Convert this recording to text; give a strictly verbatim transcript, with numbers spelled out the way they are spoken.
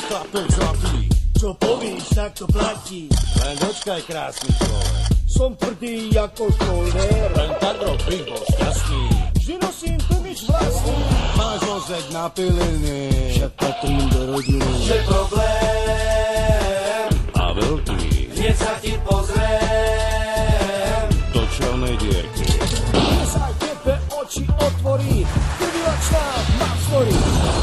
chlapec zlatý. Čo povíš, tak to platí. Len dočkaj, krásny človek. Som tvrdý ako školnér. Len tak rob, bych bol šťastný. Vždy nosím tlmič vlastný. Máš vozek na piliny. Však patrím do rodiny. Že problém A veľký. hneď sa ti pozriem. Do čelnej dierky. Dnes aj tebe oči otvorí. Krvilačná má vzdory.